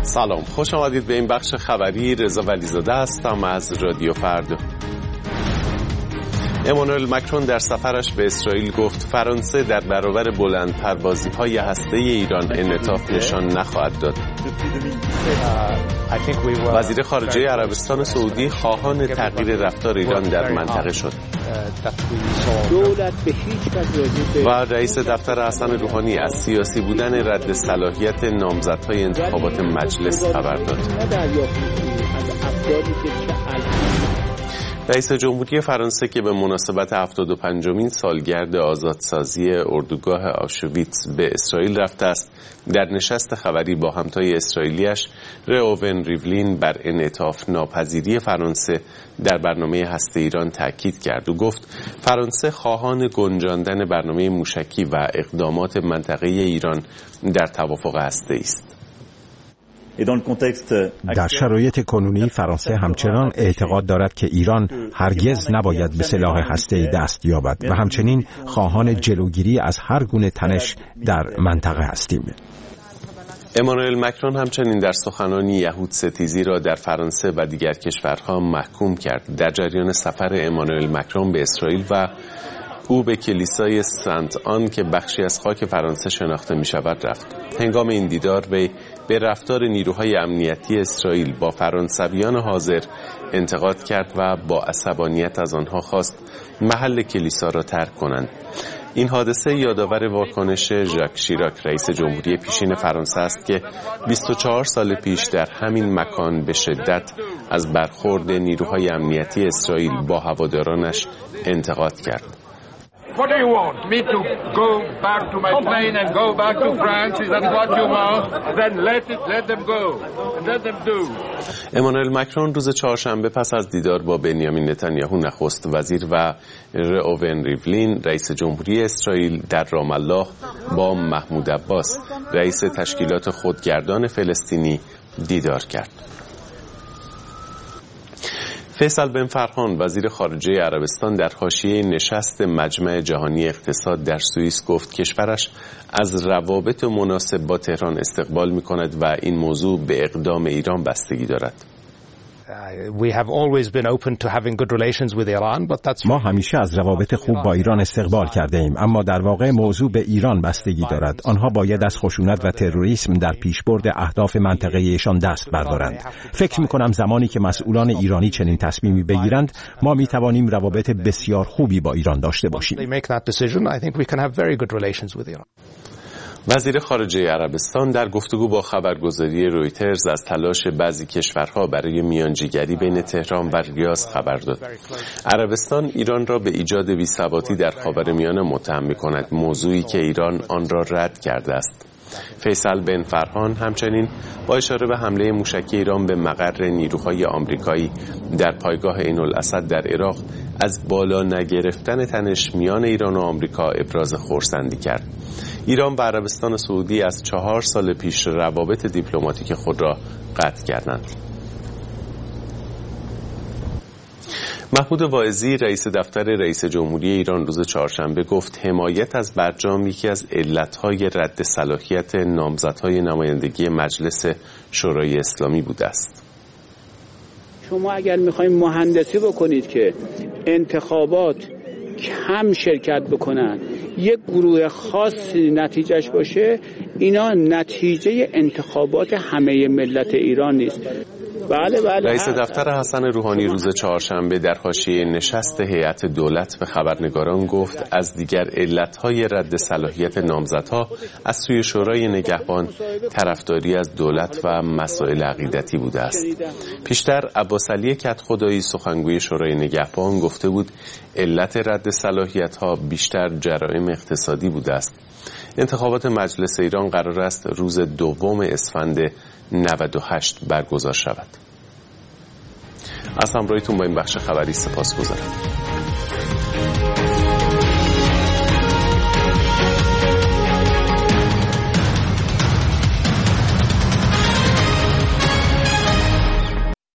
سلام، خوش آمدید به این بخش خبری. رضا ولیزاده هستم از رادیو فردا. امانوئل مکرون در سفرش به اسرائیل گفت فرانسه در برابر بلندپروازی‌های هسته‌ای ایران انعطاف نشان نخواهد داد. وزیر خارجه عربستان سعودی خواهان تغییر رفتار ایران در منطقه شد و رئیس دفتر حسن روحانی از سیاسی بودن رد صلاحیت نامزدهای انتخابات مجلس خبر داد. رئیس جمهوری فرانسه که به مناسبت 75مین سالگرد آزادسازی اردوگاه آشویتس به اسرائیل رفته است، در نشست خبری با همتای اسرائیلیش رئوون ریولین بر انعطاف ناپذیری فرانسه در برنامه هسته ایران تاکید کرد و گفت فرانسه خواهان گنجاندن برنامه موشکی و اقدامات منطقه ایران در توافق هسته‌ای است. در شرایط کنونی فرانسه همچنان اعتقاد دارد که ایران هرگز نباید به سلاح هسته‌ای دست یابد و همچنین خواهان جلوگیری از هر گونه تنش در منطقه هستیم. امانوئل مکرون همچنین در سخنانی یهود ستیزی را در فرانسه و دیگر کشورها محکوم کرد. در جریان سفر امانوئل مکرون به اسرائیل و او به کلیسای سنت آن که بخشی از خاک فرانسه شناخته می شود رفت. هنگام این دیدار به رفتار نیروهای امنیتی اسرائیل با فرانسویان حاضر انتقاد کرد و با عصبانیت از آنها خواست محل کلیسا را ترک کنند. این حادثه یادآور واکنش ژاک شیراک رئیس جمهوری پیشین فرانسه است که 24 سال پیش در همین مکان به شدت از برخورد نیروهای امنیتی اسرائیل با هوادارانش انتقاد کرد. What do you want? Me to go back to my plane and go back to France? Is that what you want? Then let them go. Let them do. امانوئل مکرون روز چهارشنبه پس از دیدار با بنیامین نتانیاهو نخست وزیر و رئوون ریولین رئیس جمهوری اسرائیل در رام الله با محمود عباس رئیس تشکیلات خودگردان فلسطینی دیدار کرد. فیصل بن فرحان وزیر خارجه عربستان در حاشیه نشست مجمع جهانی اقتصاد در سوئیس گفت کشورش از روابط مناسب با تهران استقبال می‌کند و این موضوع به اقدام ایران بستگی دارد. ما همیشه از روابط خوب با ایران استقبال کرده ایم، اما در واقع موضوع به ایران بستگی دارد. آنها باید از خشونت و تروریسم در پیشبرد اهداف منطقه‌ایشان دست بردارند. فکر می‌کنم زمانی که مسئولان ایرانی چنین تصمیمی بگیرند، ما می‌توانیم روابط بسیار خوبی با ایران داشته باشیم. وزیر خارجه عربستان در گفتگو با خبرگزاری رویترز از تلاش بعضی کشورها برای میانجیگری بین تهران و ریاض خبر داد. عربستان ایران را به ایجاد بی‌ثباتی در خاورمیانه متهم می‌کند، موضوعی که ایران آن را رد کرده است. فیصل بن فرحان همچنین با اشاره به حمله موشکی ایران به مقر نیروهای آمریکایی در پایگاه عین‌الاسد در عراق از بالا نگرفتن تنش میان ایران و آمریکا ابراز خرسندی کرد. ایران و عربستان سعودی از 4 سال پیش روابط دیپلماتیک خود را قطع کردند. محمود واعظی رئیس دفتر رئیس جمهوری ایران روز چهارشنبه گفت حمایت از برجام یکی از علتهای رد صلاحیت نامزدهای نمایندگی مجلس شورای اسلامی بوده است. شما اگر میخواید مهندسی بکنید که انتخابات کم شرکت بکنن، یک گروه خاصی نتیجهش باشه، اینا نتیجه انتخابات همه ملت ایران نیست. بله. رئیس دفتر حسن روحانی روز چهارشنبه در حاشیه نشست هیئت دولت به خبرنگاران گفت از دیگر علتهای رد صلاحیت نامزدها از سوی شورای نگهبان طرفداری از دولت و مسائل عقیدتی بوده است. پیشتر عباسعلی کدخدایی سخنگوی شورای نگهبان گفته بود علت رد صلاحیت‌ها بیشتر جرایم اقتصادی بوده است. انتخابات مجلس ایران قرار است روز 2 اسفند 98 برگزار شود. از همراهیتون با این بخش خبری سپاسگزارم.